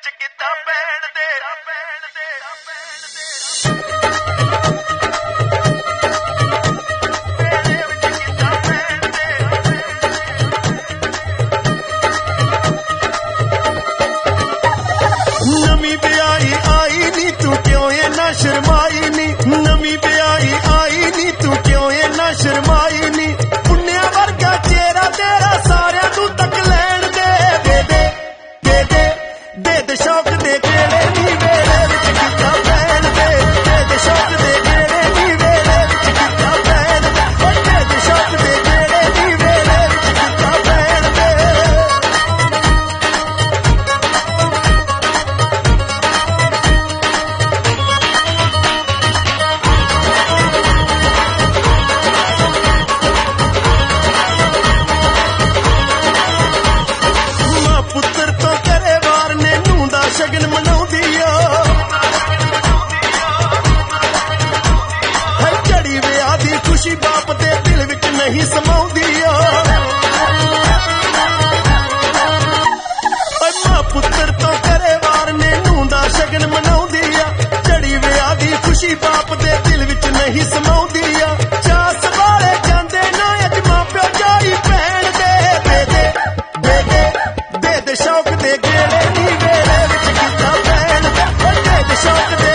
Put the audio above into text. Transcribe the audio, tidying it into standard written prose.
शर्माई नी नवी ब्याई आई नी तू क्यों इन्ना शर्माई नी पुन्निया वर्गा चेहरा तेरा सारे तू तक लैन दे दे दे दे दे दे दे शौक दे केड़े नी वेले विच किता पैन दे दे दे शौक दे केड़े नी वेले विच किता पैन दे दे दे शौक दे केड़े नी वेले विच किता पैन दे शगन मनाउंदी हर झड़ी विआह दी खुशी बाप दे दिल विच नहीं समाउंदी मां पुत्र तो करे वार ने नूंदा शगन मनाउंदी झड़ी विआह दी खुशी बाप दे दिल विच नहीं समाउंदी चास वाले जांदे ना अज मां प्यो जाई भैन दे दे दे दे दे दे दे शौक दे गेड़े नी वेले शौक